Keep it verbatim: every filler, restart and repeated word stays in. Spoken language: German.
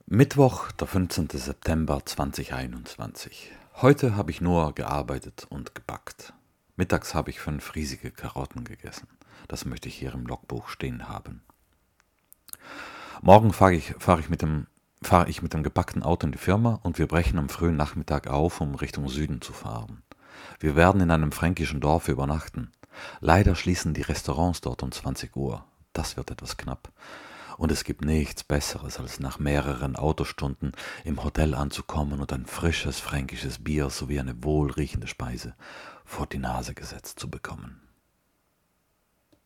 Mittwoch, der fünfzehnte September zweitausendeinundzwanzig. Heute habe ich nur gearbeitet und gebackt. Mittags habe ich fünf riesige Karotten gegessen. Das möchte ich hier im Logbuch stehen haben. Morgen fahre ich, fahre ich, mit dem, fahre ich mit dem gepackten Auto in die Firma und wir brechen am frühen Nachmittag auf, um Richtung Süden zu fahren. Wir werden in einem fränkischen Dorf übernachten. Leider schließen die Restaurants dort um zwanzig Uhr. Das wird etwas knapp. Und es gibt nichts Besseres, als nach mehreren Autostunden im Hotel anzukommen und ein frisches fränkisches Bier sowie eine wohlriechende Speise vor die Nase gesetzt zu bekommen.